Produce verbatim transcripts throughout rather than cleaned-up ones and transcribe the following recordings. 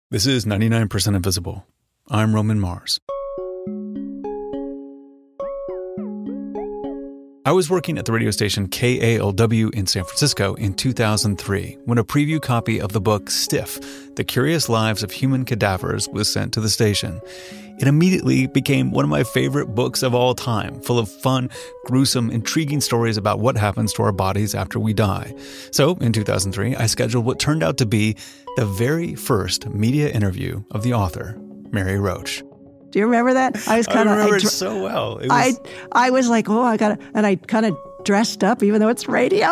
This is ninety-nine percent Invisible. I'm Roman Mars. I was working at the radio station K A L W in San Francisco in two thousand three when a preview copy of the book Stiff, The Curious Lives of Human Cadavers was sent to the station. It immediately became one of my favorite books of all time, full of fun, gruesome, intriguing stories about what happens to our bodies after we die. So, in two thousand three, I scheduled what turned out to be the very first media interview of the author, Mary Roach. Do you remember that? I was kind of. I remember I, it so well. It was, I I was like, oh, I got to, and I kind of dressed up, even though it's radio.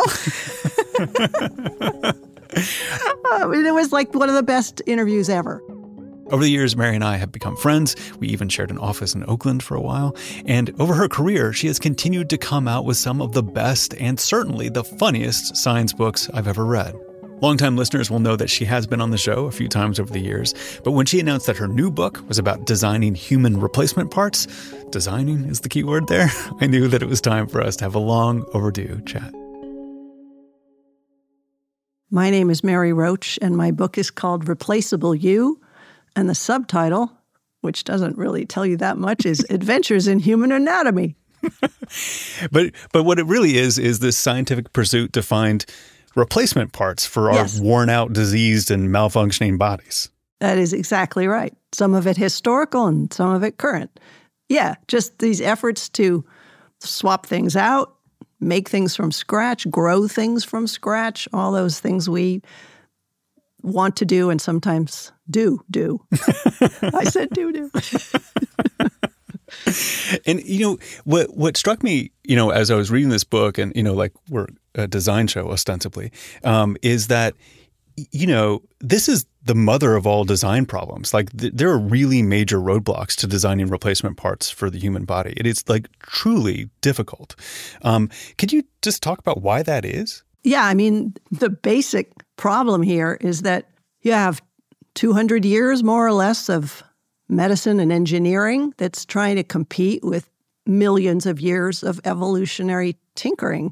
I mean, it was like one of the best interviews ever. Over the years, Mary and I have become friends. We even shared an office in Oakland for a while. And over her career, she has continued to come out with some of the best and certainly the funniest science books I've ever read. Longtime listeners will know that she has been on the show a few times over the years, but when she announced that her new book was about designing human replacement parts, designing is the key word there, I knew that it was time for us to have a long overdue chat. My name is Mary Roach, and my book is called Replaceable You, and the subtitle, which doesn't really tell you that much, is Adventures in Human Anatomy. but but what it really is, is this scientific pursuit to find replacement parts for our yes. worn out, diseased, and malfunctioning bodies. That is exactly right. Some of it historical and some of it current. Yeah, just these efforts to swap things out, make things from scratch, grow things from scratch, all those things we want to do and sometimes do do. I said do do. And, you know, what what struck me, you know, as I was reading this book and, you know, like we're a design show ostensibly, um, is that, you know, this is the mother of all design problems. Like th- there are really major roadblocks to designing replacement parts for the human body. It is like truly difficult. Um, could you just talk about why that is? Yeah, I mean, the basic problem here is that you have two hundred years more or less of medicine and engineering that's trying to compete with millions of years of evolutionary tinkering.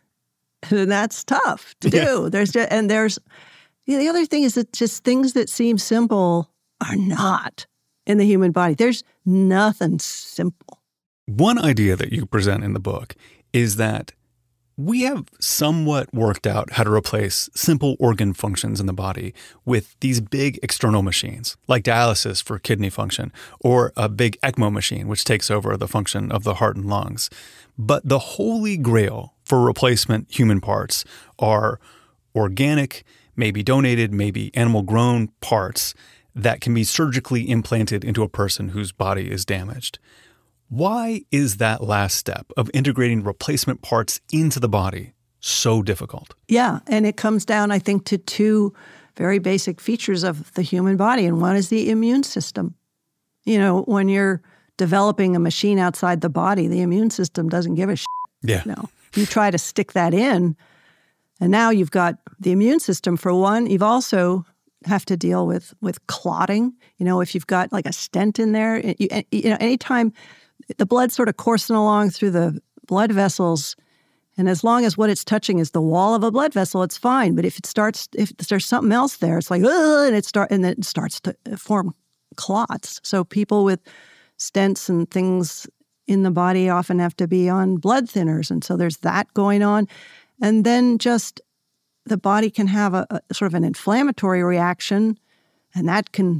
And that's tough to do. Yeah. There's just, and there's you know, the other thing is that just things that seem simple are not in the human body. There's nothing simple. One idea that you present in the book is that we have somewhat worked out how to replace simple organ functions in the body with these big external machines, like dialysis for kidney function, or a big ECMO machine, which takes over the function of the heart and lungs. But the holy grail for replacement human parts are organic, maybe donated, maybe animal-grown parts that can be surgically implanted into a person whose body is damaged. Why is that last step of integrating replacement parts into the body so difficult? Yeah, and it comes down, I think, to two very basic features of the human body, and one is the immune system. You know, when you're developing a machine outside the body, the immune system doesn't give a shit. Yeah. No. You try to stick that in, and now you've got the immune system for one. You've also have to deal with with clotting. You know, if you've got like a stent in there, you, you know, anytime the blood's sort of coursing along through the blood vessels, and as long as what it's touching is the wall of a blood vessel, it's fine. But if it starts, if there's something else there, it's like, ugh, and it start and then it starts to form clots. So people with stents and things in the body often have to be on blood thinners, and so there's that going on. And then just the body can have a, a sort of an inflammatory reaction, and that can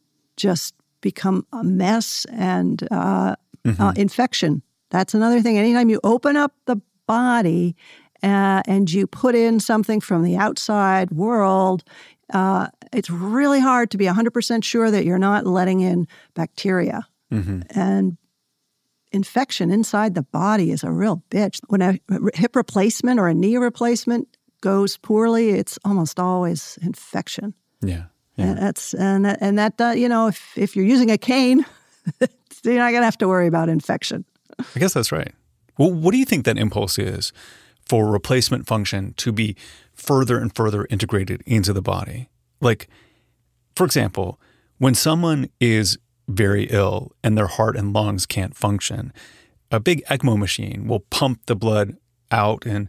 just become a mess and uh, mm-hmm. uh, infection. That's another thing. Anytime you open up the body uh, and you put in something from the outside world, uh, it's really hard to be one hundred percent sure that you're not letting in bacteria. Mm-hmm. And infection inside the body is a real bitch. When a hip replacement or a knee replacement goes poorly, it's almost always infection. Yeah. Yeah. And that's and that, and that uh, you know, if if you're using a cane, you're not gonna have to worry about infection. I guess that's right. Well, what do you think that impulse is for replacement function to be further and further integrated into the body? Like, for example, when someone is very ill and their heart and lungs can't function, a big ECMO machine will pump the blood out in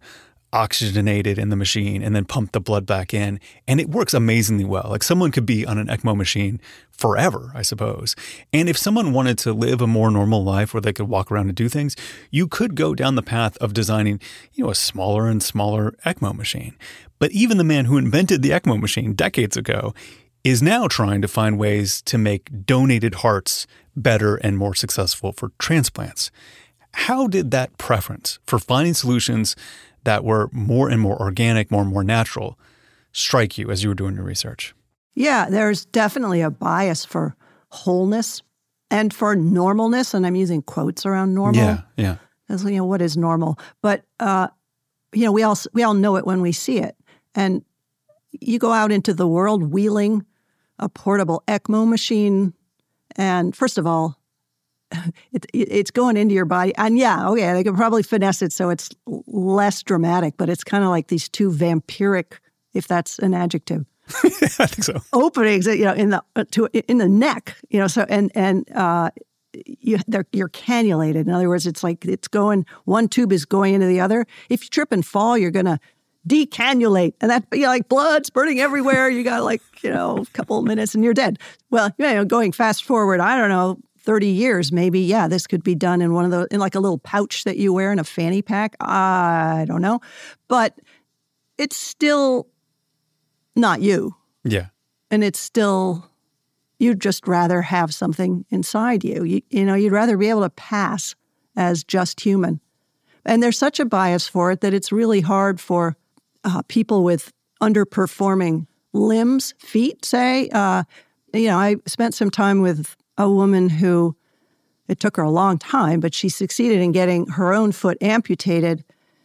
oxygenated in the machine and then pump the blood back in. And it works amazingly well. Like someone could be on an ECMO machine forever, I suppose. And if someone wanted to live a more normal life where they could walk around and do things, you could go down the path of designing, you know, a smaller and smaller ECMO machine. But even the man who invented the ECMO machine decades ago is now trying to find ways to make donated hearts better and more successful for transplants. How did that preference for finding solutions that were more and more organic, more and more natural, strike you as you were doing your research? Yeah, there's definitely a bias for wholeness and for normalness, and I'm using quotes around normal. Yeah, yeah. Because, you know, what is normal? But, uh, you know, we all, we all know it when we see it. And you go out into the world wheeling a portable ECMO machine, and first of all, It, it, it's going into your body. And yeah, okay, they could probably finesse it so it's less dramatic, but it's kind of like these two vampiric, if that's an adjective. I think so. Openings, you know, in the uh, to in the neck, you know. So and and uh, you they're you're cannulated. In other words, it's like it's going. One tube is going into the other. If you trip and fall, you're gonna decannulate, and that you know, like blood spurting everywhere. You got like you know a couple of minutes and you're dead. Well, you know, going fast forward, I don't know. thirty years, maybe, yeah, this could be done in one of those, in like a little pouch that you wear in a fanny pack. I don't know. But it's still not you. Yeah. And it's still, you'd just rather have something inside you. You, you know, you'd rather be able to pass as just human. And there's such a bias for it that it's really hard for uh, people with underperforming limbs, feet, say. Uh, you know, I spent some time with a woman who, it took her a long time, but she succeeded in getting her own foot amputated,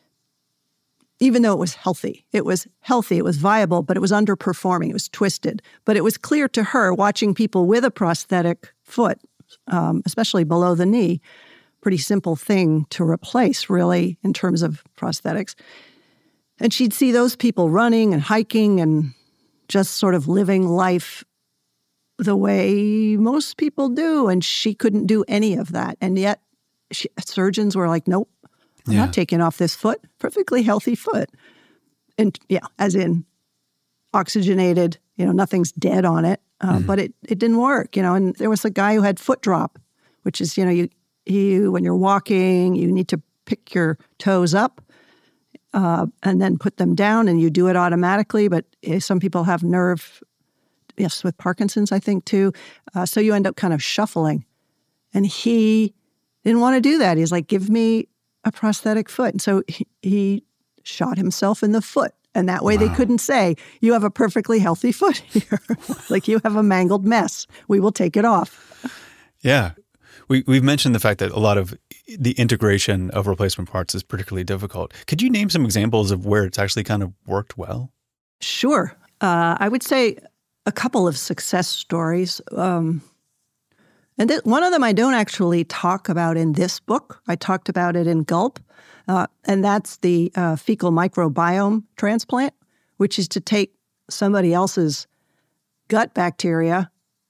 even though it was healthy. It was healthy, it was viable, but it was underperforming, it was twisted. But it was clear to her, watching people with a prosthetic foot, um, especially below the knee, pretty simple thing to replace, really, in terms of prosthetics. And she'd see those people running and hiking and just sort of living life the way most people do, and she couldn't do any of that. And yet she, surgeons were like, nope, I'm yeah. not taking off this foot, perfectly healthy foot. And yeah, as in oxygenated, you know, nothing's dead on it, uh, mm-hmm. but it, it didn't work, you know. And there was a guy who had foot drop, which is, you know, you, you when you're walking, you need to pick your toes up uh, and then put them down, and you do it automatically. But some people have nerve Yes, with Parkinson's, I think, too. Uh, so you end up kind of shuffling. And he didn't want to do that. He's like, give me a prosthetic foot. And so he, he shot himself in the foot. And that way wow. they couldn't say, you have a perfectly healthy foot here. Like, you have a mangled mess. We will take it off. Yeah. We, we've mentioned the fact that a lot of the integration of replacement parts is particularly difficult. Could you name some examples of where it's actually kind of worked well? Sure. Uh, I would say a couple of success stories. Um, and th- one of them I don't actually talk about in this book. I talked about it in Gulp. Uh, and that's the uh, fecal microbiome transplant, which is to take somebody else's gut bacteria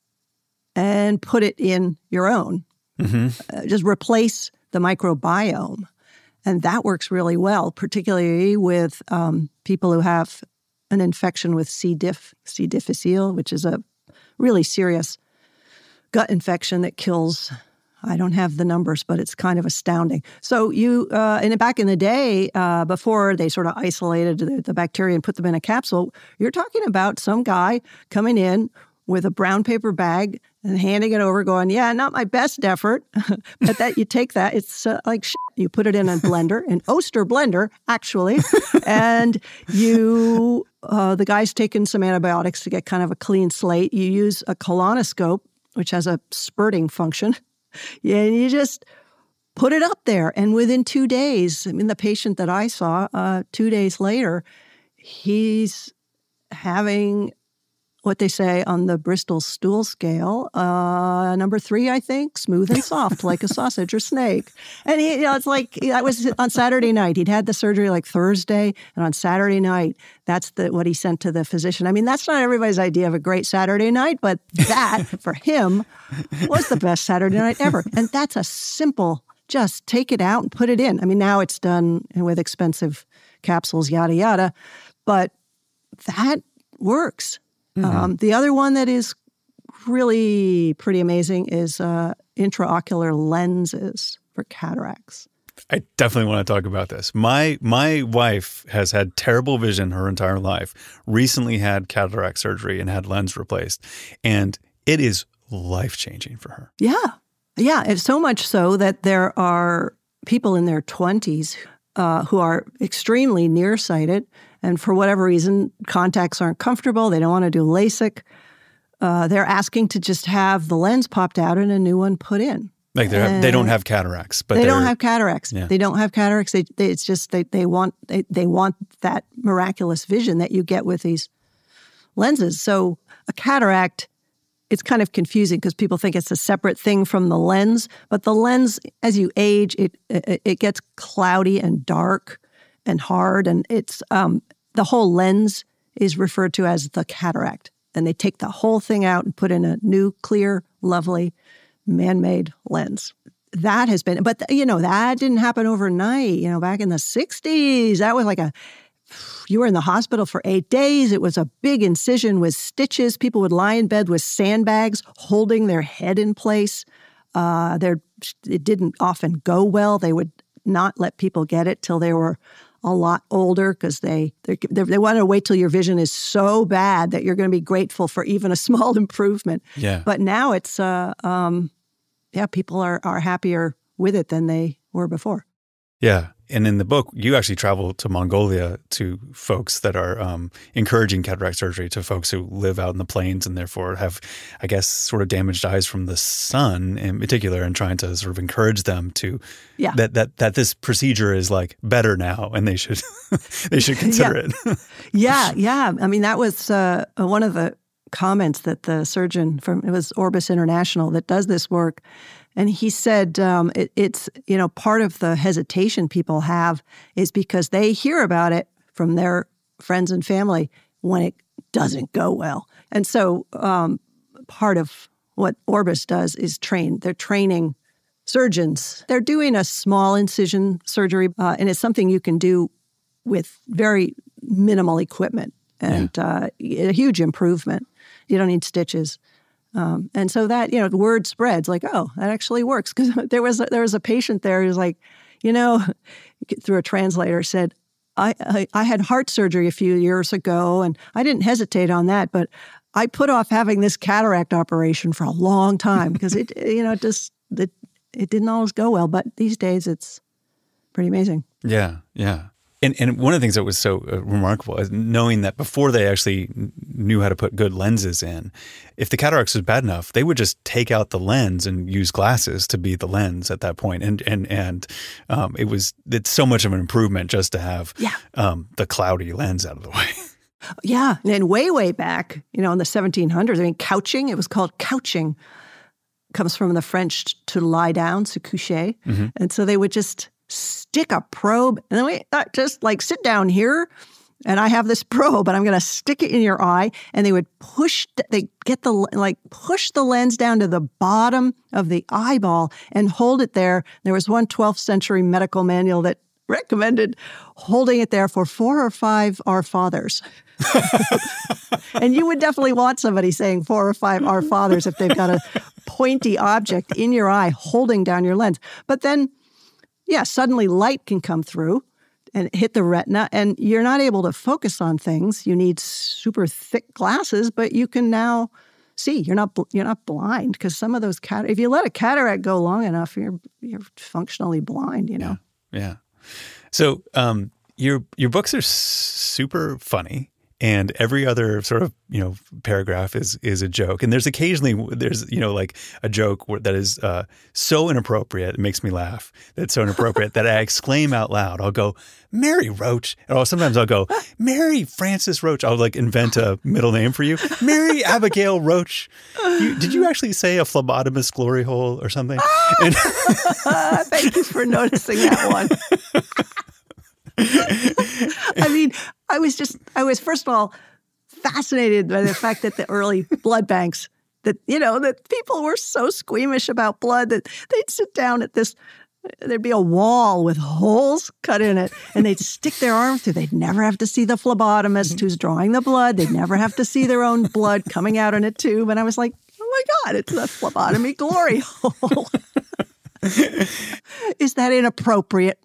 and put it in your own. Mm-hmm. Uh, just replace the microbiome. And that works really well, particularly with um, people who have an infection with C. diff, C. difficile, which is a really serious gut infection that kills, I don't have the numbers, but it's kind of astounding. So you, uh, and back in the day, uh, before they sort of isolated the, the bacteria and put them in a capsule, you're talking about some guy coming in with a brown paper bag and handing it over going, yeah, not my best effort, but that you take that, it's uh, like shit. You put it in a blender, an Oster blender, actually, and you, uh, the guy's taken some antibiotics to get kind of a clean slate. You use a colonoscope, which has a spurting function, and you just put it up there. And within two days, I mean, the patient that I saw, uh, two days later, he's having what they say on the Bristol stool scale, uh, number three, I think, smooth and soft like a sausage or snake. And he, you know, it's like, that was on Saturday night. He'd had the surgery like Thursday, and on Saturday night, that's the what he sent to the physician. I mean, that's not everybody's idea of a great Saturday night, but that, for him, was the best Saturday night ever. And that's a simple, just take it out and put it in. I mean, now it's done with expensive capsules, yada, yada. But that works. Mm-hmm. Um, the other one that is really pretty amazing is uh, intraocular lenses for cataracts. I definitely want to talk about this. My my wife has had terrible vision her entire life, recently had cataract surgery and had lens replaced, and it is life-changing for her. Yeah. Yeah, it's so much so that there are people in their twenties uh, who are extremely nearsighted, and for whatever reason, contacts aren't comfortable. They don't want to do LASIK. Uh, they're asking to just have the lens popped out and a new one put in. Like they they don't have cataracts, but they don't have cataracts. Yeah. They don't have cataracts. They, they, it's just they they want they, they want that miraculous vision that you get with these lenses. So a cataract, it's kind of confusing because people think it's a separate thing from the lens. But the lens, as you age, it it, it gets cloudy and dark and hard, and it's um, the whole lens is referred to as the cataract. And they take the whole thing out and put in a new, clear, lovely, man-made lens. That has been, but you know, that didn't happen overnight. You know, back in the sixties, that was like a, you were in the hospital for eight days. It was a big incision with stitches. People would lie in bed with sandbags holding their head in place. Uh, it didn't often go well. They would not let people get it till they were a lot older because they, they they want to wait till your vision is so bad that you're going to be grateful for even a small improvement. Yeah. But now it's, uh, um, yeah, people are, are happier with it than they were before. Yeah. And in the book, you actually travel to Mongolia to folks that are um, encouraging cataract surgery, to folks who live out in the plains and therefore have, I guess, sort of damaged eyes from the sun in particular, and trying to sort of encourage them to yeah. that that that this procedure is like better now and they should they should consider yeah. it. yeah, yeah. I mean, that was uh, one of the comments that the surgeon from, it was Orbis International that does this work. And he said um, it, it's, you know, part of the hesitation people have is because they hear about it from their friends and family when it doesn't go well. And so um, part of what Orbis does is train. They're training surgeons. They're doing a small incision surgery, uh, and it's something you can do with very minimal equipment and yeah. uh, a huge improvement. You don't need stitches. Um, and so that, you know, the word spreads like, oh, that actually works. Because there was a, there was a patient there who's like, you know, through a translator said, I, I I had heart surgery a few years ago, and I didn't hesitate on that, but I put off having this cataract operation for a long time because it, you know, it just it, it didn't always go well. But these days, it's pretty amazing. Yeah, yeah. And and one of the things that was so uh, remarkable is knowing that before they actually knew how to put good lenses in, if the cataracts was bad enough, they would just take out the lens and use glasses to be the lens at that point. And and and um, it was it's so much of an improvement just to have yeah. um, the cloudy lens out of the way. Yeah, and way way back, you know, in the seventeen hundreds, I mean, couching. It was called couching. Comes from the French to lie down, se coucher, mm-hmm. and so they would just stick a probe, and then we uh, just like sit down here, and I have this probe, and I'm going to stick it in your eye, and they would push, they get the, like push the lens down to the bottom of the eyeball and hold it there. There was one twelfth century medical manual that recommended holding it there for four or five Our Fathers. And you would definitely want somebody saying four or five Our Fathers if they've got a pointy object in your eye holding down your lens. But then yeah, suddenly light can come through and hit the retina, and you're not able to focus on things. You need super thick glasses, but you can now see. You're not you're not blind because some of those cat. If you let a cataract go long enough, you're you're functionally blind. You know. Yeah. yeah. So um, your your books are super funny. And every other sort of, you know, paragraph is is a joke. And there's occasionally, there's, you know, like a joke where, that is uh, so inappropriate, it makes me laugh. That's so inappropriate that I exclaim out loud. I'll go, Mary Roach. Or sometimes I'll go, Mary Frances Roach. I'll like invent a middle name for you. Mary Abigail Roach. You, did you actually say a phlebotomist glory hole or something? And thank you for noticing that one. I mean, I was just, I was, first of all, fascinated by the fact that the early blood banks, that, you know, that people were so squeamish about blood that they'd sit down at this there'd be a wall with holes cut in it, and they'd stick their arm through. They'd never have to see the phlebotomist who's drawing the blood. They'd never have to see their own blood coming out in a tube. And I was like, oh my God, it's a phlebotomy glory hole. Is that inappropriate?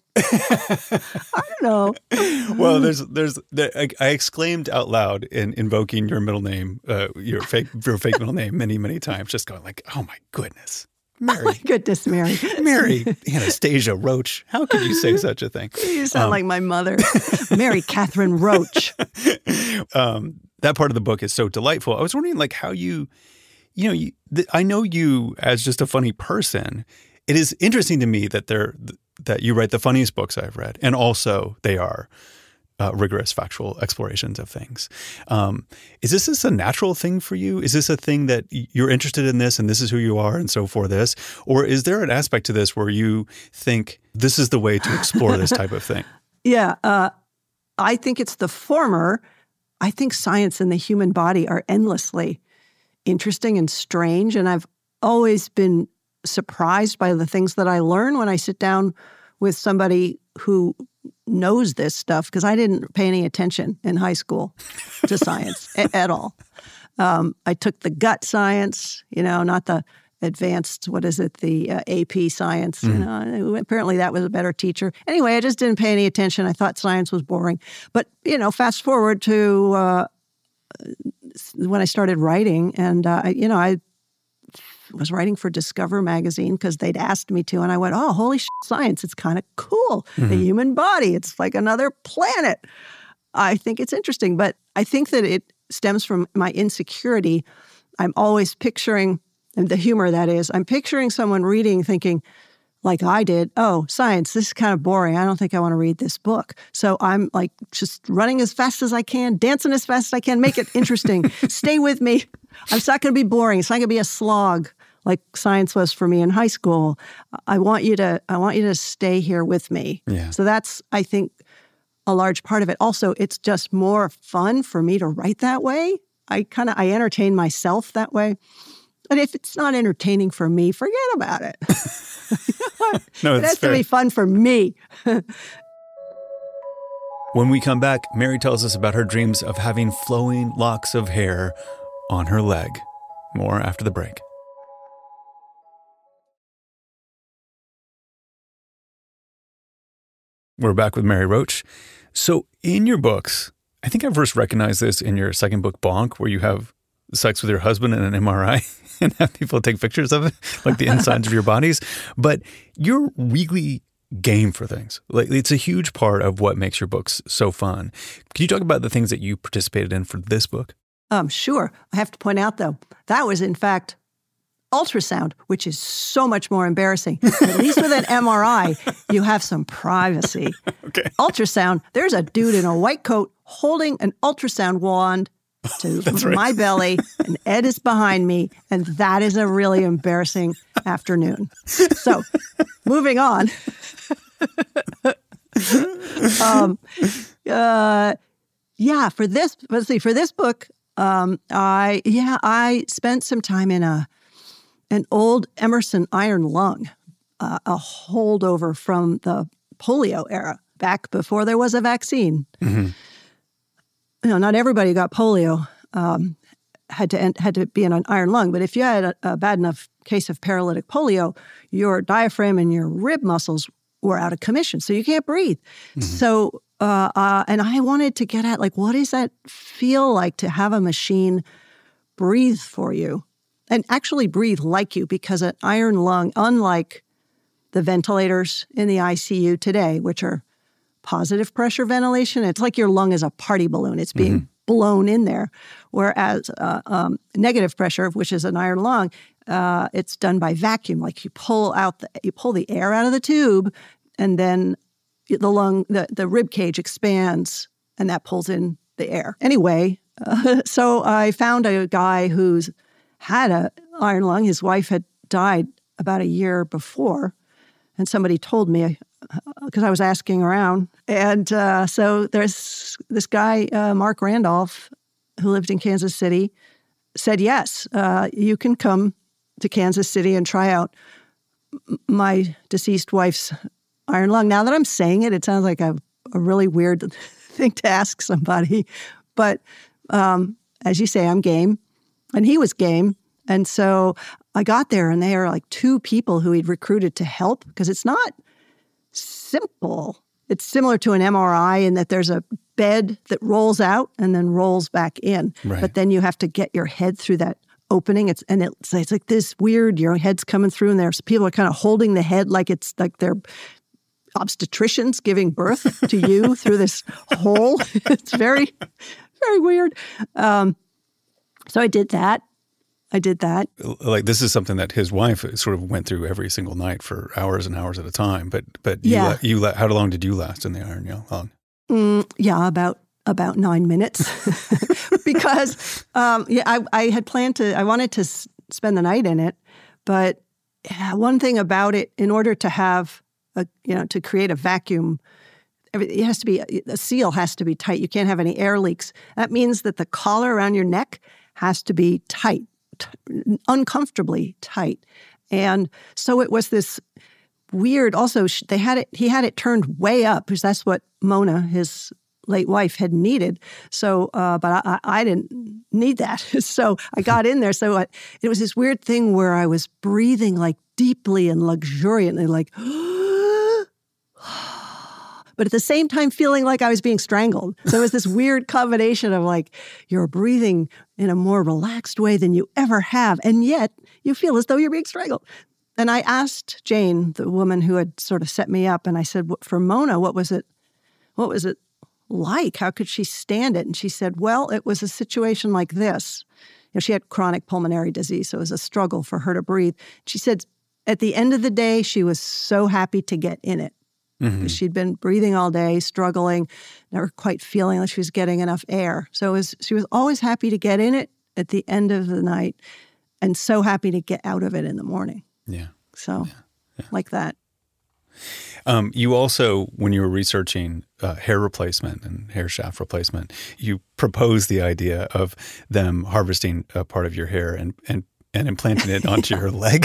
I don't know. Well, there's, there's, there, I, I exclaimed out loud in invoking your middle name, uh, your fake, your fake middle name, many, many times, just going like, "Oh my goodness, Mary, oh my goodness, Mary, Mary Anastasia Roach, how could you say such a thing?" You sound um, like my mother, Mary Catherine Roach. um, that part of the book is so delightful. I was wondering, like, how you, you know, you, th- I know you as just a funny person. It is interesting to me that they're. that you write the funniest books I've read, and also they are uh, rigorous factual explorations of things. Um, is this, this a natural thing for you? Is this a thing that you're interested in this and this is who you are and so for this? Or is there an aspect to this where you think this is the way to explore this type of thing? Yeah, uh, I think it's the former. I think science and the human body are endlessly interesting and strange, and I've always been surprised by the things that I learn when I sit down with somebody who knows this stuff, because I didn't pay any attention in high school to science a- at all. Um, I took the gut science, you know, not the advanced, what is it, the uh, A P science. Mm. You know, apparently that was a better teacher. Anyway, I just didn't pay any attention. I thought science was boring. But, you know, fast forward to uh, when I started writing, and, uh, you know, I was writing for Discover magazine because they'd asked me to. And I went, oh, holy shit, science. It's kind of cool. Mm-hmm. The human body. It's like another planet. I think it's interesting. But I think that it stems from my insecurity. I'm always picturing, and the humor that is, I'm picturing someone reading thinking, like I did, oh, science, this is kind of boring. I don't think I want to read this book. So I'm like just running as fast as I can, dancing as fast as I can, make it interesting. Stay with me. It's not going to be boring. It's not going to be a slog like science was for me in high school. I want you to, I want you to stay here with me. Yeah. So that's, I think, a large part of it. Also, it's just more fun for me to write that way. I kind of, I entertain myself that way. But if it's not entertaining for me, forget about it. No, it has fair. to be fun for me. When we come back, Mary tells us about her dreams of having flowing locks of hair on her leg. More after the break. We're back with Mary Roach. So in your books, I think I first recognized this in your second book, Bonk, where you have sex with your husband in an M R I and have people take pictures of it, like the insides of your bodies. But you're really game for things. Like, it's a huge part of what makes your books so fun. Can you talk about the things that you participated in for this book? Um, sure. I have to point out, though, that was, in fact, ultrasound, which is so much more embarrassing. At least with an M R I, you have some privacy. Okay. Ultrasound, there's a dude in a white coat holding an ultrasound wand to right. my belly, and Ed is behind me, and that is a really embarrassing afternoon. So, moving on. um, uh, yeah, for this, let's see, for this book, um, I yeah, I spent some time in a an old Emerson iron lung, uh, a holdover from the polio era, back before there was a vaccine. Mm-hmm. You know, not everybody got polio, um, had to end, had to be in an iron lung. But if you had a, a bad enough case of paralytic polio, your diaphragm and your rib muscles were out of commission, so you can't breathe. Mm-hmm. So, uh, uh, and I wanted to get at, like, what does that feel like to have a machine breathe for you and actually breathe like you? Because an iron lung, unlike the ventilators in the I C U today, which are positive pressure ventilation, it's like your lung is a party balloon. It's being mm-hmm. blown in there. Whereas uh, um, negative pressure, which is an iron lung, uh, it's done by vacuum. Like you pull out, the, you pull the air out of the tube, and then the lung, the, the rib cage expands, and that pulls in the air. Anyway, uh, so I found a guy who's had an iron lung. His wife had died about a year before, and somebody told me, because I was asking around. And uh, so there's this guy, uh, Mark Randolph, who lived in Kansas City, said, yes, uh, you can come to Kansas City and try out my deceased wife's iron lung. Now that I'm saying it, it sounds like a, a really weird thing to ask somebody. But um, as you say, I'm game. And he was game. And so I got there, and they are like two people who he'd recruited to help, because it's not simple. It's similar to an M R I in that there's a bed that rolls out and then rolls back in. Right. But then you have to get your head through that opening. It's and it's, it's like this weird, your head's coming through, and there's people are kind of holding the head like it's like they're obstetricians giving birth to you through this hole. It's very, very weird. Um, so I did that. I did that. Like, this is something that his wife sort of went through every single night for hours and hours at a time. But but you, yeah. la- you la- how long did you last in the iron lung? Mm, yeah, about about nine minutes. Because um, yeah, I, I had planned to, I wanted to s- spend the night in it. But yeah, one thing about it, in order to have, a, you know, to create a vacuum, it has to be, a seal has to be tight. You can't have any air leaks. That means that the collar around your neck has to be tight. Uncomfortably tight. And so it was this weird, also they had it, he had it turned way up, because that's what Mona, his late wife, had needed. So, uh, but I, I didn't need that. So I got in there. So I, it was this weird thing where I was breathing like deeply and luxuriantly, like, but at the same time feeling like I was being strangled. So it was this weird combination of like, you're breathing in a more relaxed way than you ever have, and yet you feel as though you're being strangled. And I asked Jane, the woman who had sort of set me up, and I said, for Mona, what was it, what was it like? How could she stand it? And she said, well, it was a situation like this. You know, she had chronic pulmonary disease, so it was a struggle for her to breathe. She said, at the end of the day, she was so happy to get in it. Mm-hmm. She'd been breathing all day, struggling, never quite feeling like she was getting enough air. So it was, she was always happy to get in it at the end of the night, and so happy to get out of it in the morning. Yeah. So yeah. Yeah. like that. Um, you also, when you were researching uh, hair replacement and hair shaft replacement, you proposed the idea of them harvesting a part of your hair and and, and implanting it onto your leg.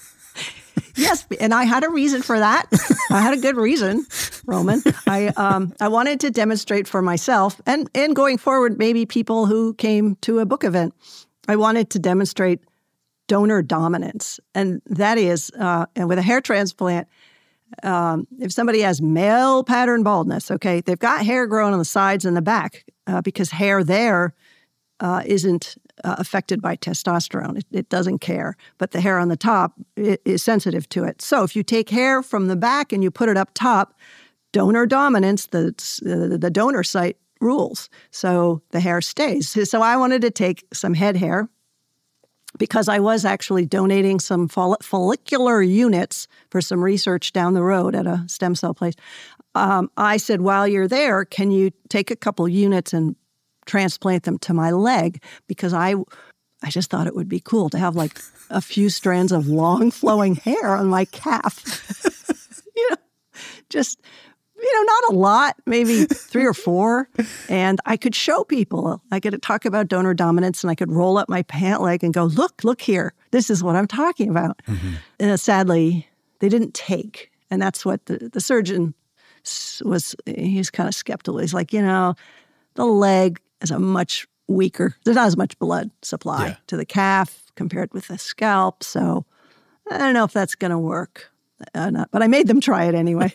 Yes, and I had a reason for that. I had a good reason, Roman. I um, I wanted to demonstrate for myself, and, and going forward, maybe people who came to a book event. I wanted to demonstrate donor dominance. And that is, uh, and with a hair transplant, um, if somebody has male pattern baldness, okay, they've got hair growing on the sides and the back uh, because hair there uh, isn't Uh, affected by testosterone. It, it doesn't care. But the hair on the top it, is sensitive to it. So if you take hair from the back and you put it up top, donor dominance, the, the, the donor site rules. So the hair stays. So I wanted to take some head hair, because I was actually donating some follic- follicular units for some research down the road at a stem cell place. Um, I said, while you're there, can you take a couple units and transplant them to my leg, because I I just thought it would be cool to have like a few strands of long flowing hair on my calf. you know, just, you know, not a lot, maybe three or four. And I could show people. I could talk about donor dominance, and I could roll up my pant leg and go, look, look here. This is what I'm talking about. Mm-hmm. And sadly, they didn't take. And that's what the, the surgeon was, he's kind of skeptical. He's like, you know, the leg is a much weaker, there's not as much blood supply yeah. to the calf compared with the scalp. So I don't know if that's going to work. Uh, not, but I made them try it anyway.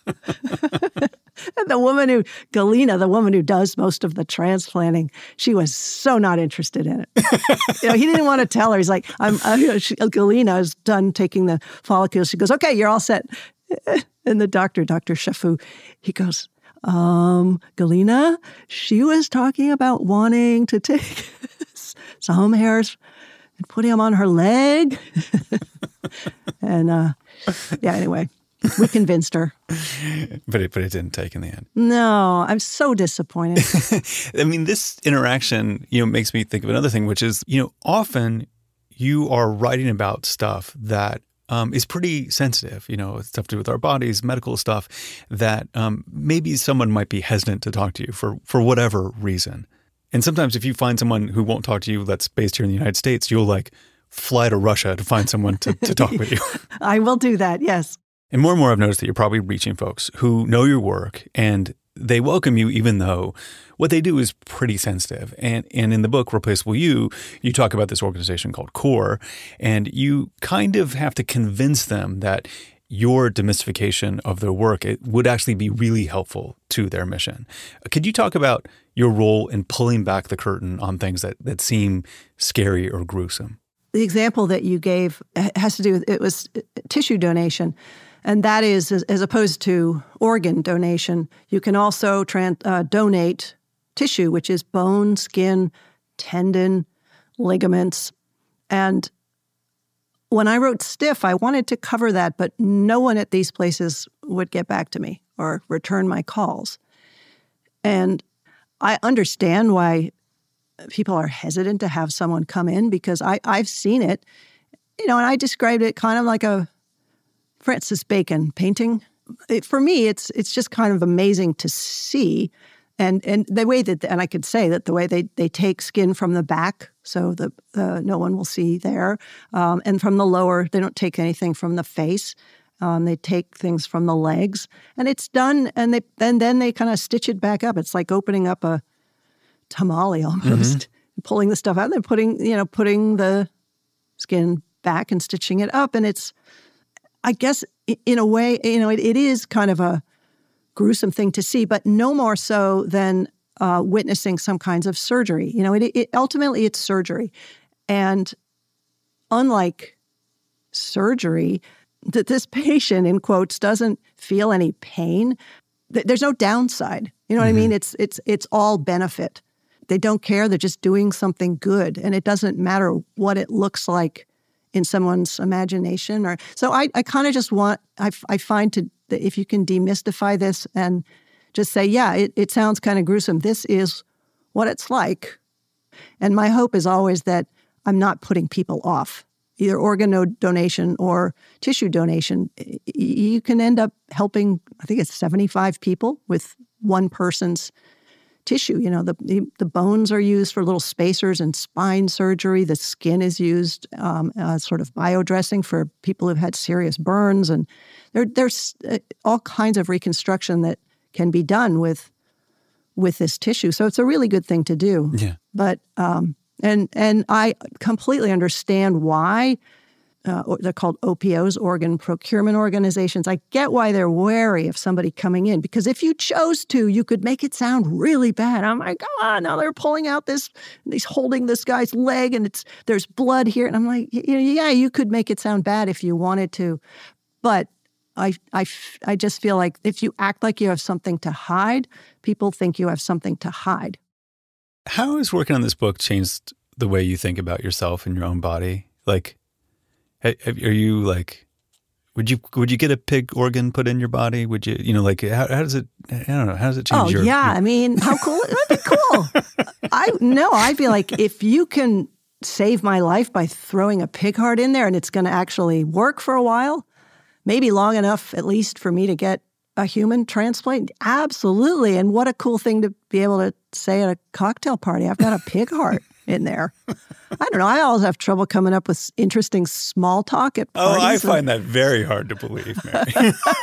And the woman who, Galina, the woman who does most of the transplanting, she was so not interested in it. you know, he didn't want to tell her. He's like, I'm, uh, you know, she, Galina is done taking the follicles. She goes, okay, you're all set. And the doctor, Doctor Shafu, he goes, Um, Galina, she was talking about wanting to take some hairs and putting them on her leg. and, uh, yeah, anyway, we convinced her. But it, but it didn't take in the end. No, I'm so disappointed. I mean, this interaction, you know, makes me think of another thing, which is, you know, often you are writing about stuff that Um, is pretty sensitive, you know, stuff to do with our bodies, medical stuff, that um, maybe someone might be hesitant to talk to you for, for whatever reason. And sometimes if you find someone who won't talk to you that's based here in the United States, you'll like fly to Russia to find someone to, to talk with you. I will do that, yes. And more and more I've noticed that you're probably reaching folks who know your work and they welcome you even though what they do is pretty sensitive. And and in the book, Replaceable You, you talk about this organization called CORE, and you kind of have to convince them that your demystification of their work, it would actually be really helpful to their mission. Could you talk about your role in pulling back the curtain on things that, that seem scary or gruesome? The example that you gave has to do with, it was tissue donation. And that is, as, as opposed to organ donation, you can also tran- uh, donate tissue, which is bone, skin, tendon, ligaments. And when I wrote Stiff, I wanted to cover that, but no one at these places would get back to me or return my calls. And I understand why people are hesitant to have someone come in because I, I've seen it, you know, and I described it kind of like a Francis Bacon painting. It, for me, it's it's just kind of amazing to see. And and the way that, and I could say that the way they, they take skin from the back, so the uh, no one will see there, um, and from the lower, they don't take anything from the face. Um, they take things from the legs, and it's done. And they and then they kind of stitch it back up. It's like opening up a tamale almost, mm-hmm. pulling the stuff out, and then putting you know putting the skin back and stitching it up, and it's. I guess in a way, you know, it, it is kind of a gruesome thing to see, but no more so than uh, witnessing some kinds of surgery. You know, it, it ultimately it's surgery, and unlike surgery, that this patient, in quotes, doesn't feel any pain. There's no downside. You know what mm-hmm. I mean? It's it's it's all benefit. They don't care. They're just doing something good, and it doesn't matter what it looks like in someone's imagination. Or so I, I kind of just want, I, I find to that if you can demystify this and just say, yeah, it, it sounds kind of gruesome. This is what it's like. And my hope is always that I'm not putting people off, either organ donation or tissue donation. You can end up helping, I think it's seventy-five people with one person's tissue. You know, the, the the bones are used for little spacers and spine surgery. The skin is used um, as sort of biodressing for people who've had serious burns. And there, there's all kinds of reconstruction that can be done with with this tissue. So it's a really good thing to do. Yeah. But, um, and, and I completely understand why Uh, they're called O P Os, organ procurement organizations. I get why they're wary of somebody coming in, because if you chose to, you could make it sound really bad. I'm like, come on, now they're pulling out this, he's holding this guy's leg and it's there's blood here. And I'm like, yeah, you could make it sound bad if you wanted to. But I, I, I just feel like if you act like you have something to hide, people think you have something to hide. How has working on this book changed the way you think about yourself and your own body? Like, are you like, would you would you get a pig organ put in your body? Would you, you know, like, how, how does it, I don't know, how does it change oh, your... Oh, yeah. Your... I mean, how cool, that'd be cool. I, no, I feel like if you can save my life by throwing a pig heart in there and it's going to actually work for a while, maybe long enough at least for me to get a human transplant, absolutely. And what a cool thing to be able to say at a cocktail party, I've got a pig heart in there. I don't know. I always have trouble coming up with interesting small talk at parties. Oh, I find that very hard to believe, Mary.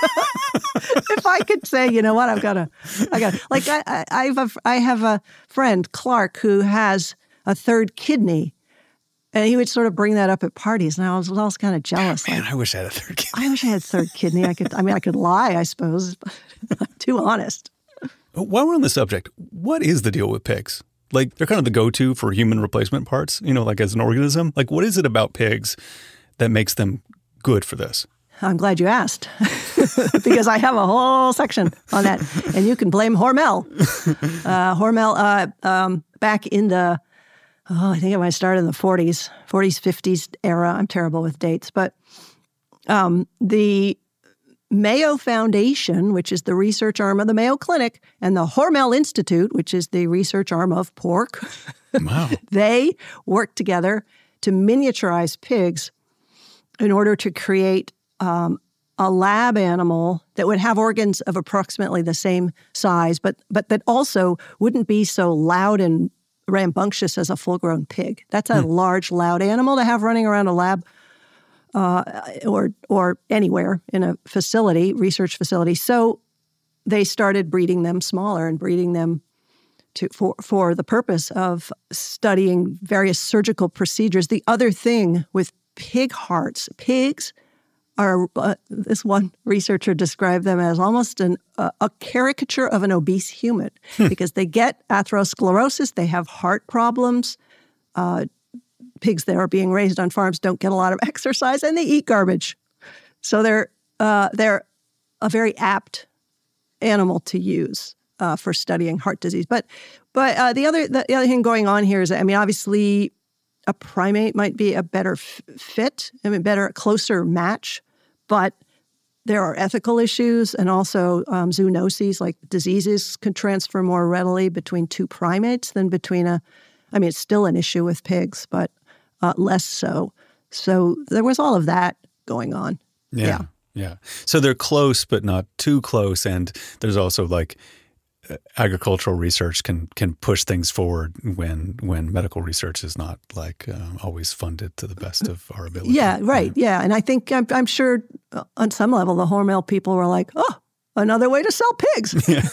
If I could say, you know what, I've got a, I got like I, I, I have a, I have a friend, Clark, who has a third kidney, and he would sort of bring that up at parties, and I was, I was kind of jealous. Man, like, I wish I had a third kidney. I wish I had a third kidney. I could. I mean, I could lie, I suppose, but I'm too honest. While we're on the subject, what is the deal with pigs? Like, they're kind of the go-to for human replacement parts, you know, like as an organism. Like, what is it about pigs that makes them good for this? I'm glad you asked, because I have a whole section on that. And you can blame Hormel. Uh, Hormel, uh, um, back in the, oh, I think it might start in the forties, forties, fifties era. I'm terrible with dates. But um, the Mayo Foundation, which is the research arm of the Mayo Clinic, and the Hormel Institute, which is the research arm of pork, wow. They worked together to miniaturize pigs in order to create um, a lab animal that would have organs of approximately the same size, but but that also wouldn't be so loud and rambunctious as a full-grown pig. That's a hmm. large, loud animal to have running around a lab uh, or or anywhere in a facility, research facility. So they started breeding them smaller and breeding them to for, for the purpose of studying various surgical procedures. The other thing with pig hearts, pigs are, uh, this one researcher described them as almost an, uh, a caricature of an obese human because they get atherosclerosis, they have heart problems. Uh, pigs that are being raised on farms don't get a lot of exercise, and they eat garbage. So they're uh, they're a very apt animal to use uh, for studying heart disease. But but uh, the other the, the other thing going on here is, I mean, obviously, a primate might be a better f- fit, I mean, better, closer match. But there are ethical issues and also um, zoonoses, like diseases can transfer more readily between two primates than between a, I mean, it's still an issue with pigs, but uh, less so. So there was all of that going on. Yeah, yeah. Yeah. So they're close, but not too close. And there's also like agricultural research can can push things forward when when medical research is not like uh, always funded to the best of our ability. Yeah, right. Yeah, and I think I'm, I'm sure uh, on some level the Hormel people were like, oh, another way to sell pigs, yeah.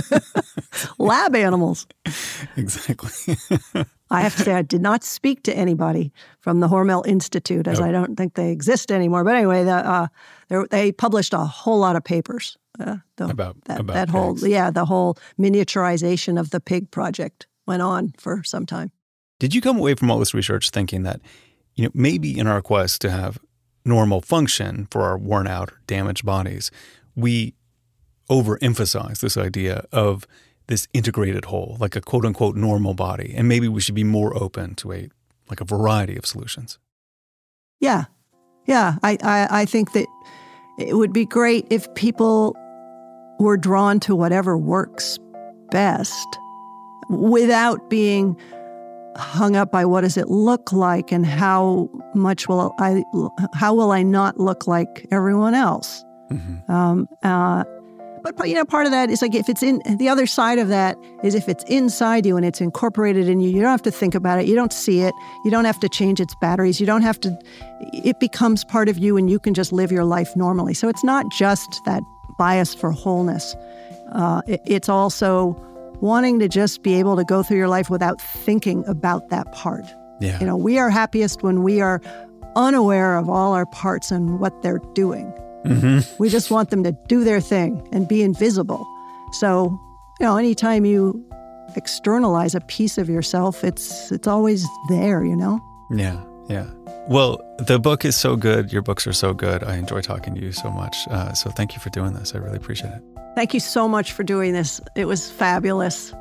Lab animals. Exactly. I have to say I did not speak to anybody from the Hormel Institute, as nope. I don't think they exist anymore. But anyway, the, uh, they published a whole lot of papers. Uh, the, about that, about that whole yeah the whole miniaturization of the pig project went on for some time. Did you come away from all this research thinking that, you know, maybe in our quest to have normal function for our worn out or damaged bodies, we overemphasize this idea of this integrated whole, like a quote unquote normal body, and maybe we should be more open to a like a variety of solutions? Yeah, yeah, I I, I think that it would be great if people were drawn to whatever works best without being hung up by what does it look like and how much will I, how will I not look like everyone else? Mm-hmm. Um, uh, but, you know, part of that is like if it's in, the other side of that is if it's inside you and it's incorporated in you, you don't have to think about it. You don't see it. You don't have to change its batteries. You don't have to, it becomes part of you and you can just live your life normally. So it's not just that bias for wholeness. Uh, it, it's also wanting to just be able to go through your life without thinking about that part. Yeah. You know, we are happiest when we are unaware of all our parts and what they're doing. Mm-hmm. We just want them to do their thing and be invisible. So, you know, anytime you externalize a piece of yourself, it's it's always there, you know? Yeah, yeah. Well, the book is so good. Your books are so good. I enjoy talking to you so much. Uh, so thank you for doing this. I really appreciate it. Thank you so much for doing this. It was fabulous.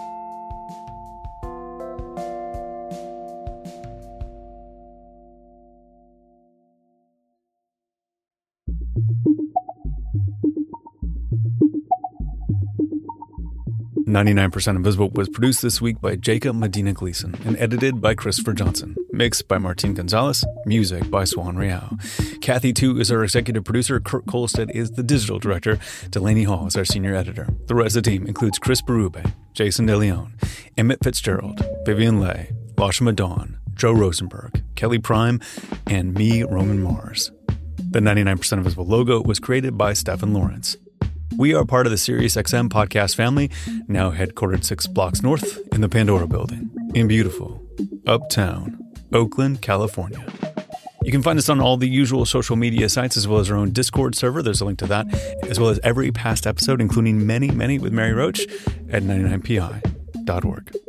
ninety-nine percent Invisible was produced this week by Jacob Medina Gleason and edited by Christopher Johnson. Mixed by Martin Gonzalez. Music by Swan Real. Kathy Tu is our executive producer. Kurt Kolstad is the digital director. Delaney Hall is our senior editor. The rest of the team includes Chris Berube, Jason DeLeon, Emmett Fitzgerald, Vivian Leigh, Lashma Dawn, Joe Rosenberg, Kelly Prime, and me, Roman Mars. The ninety-nine percent Invisible logo was created by Stephen Lawrence. We are part of the SiriusXM podcast family, now headquartered six blocks north in the Pandora Building in beautiful uptown Oakland, California. You can find us on all the usual social media sites as well as our own Discord server. There's a link to that, as well as every past episode, including many, many with Mary Roach at ninety-nine P I dot org.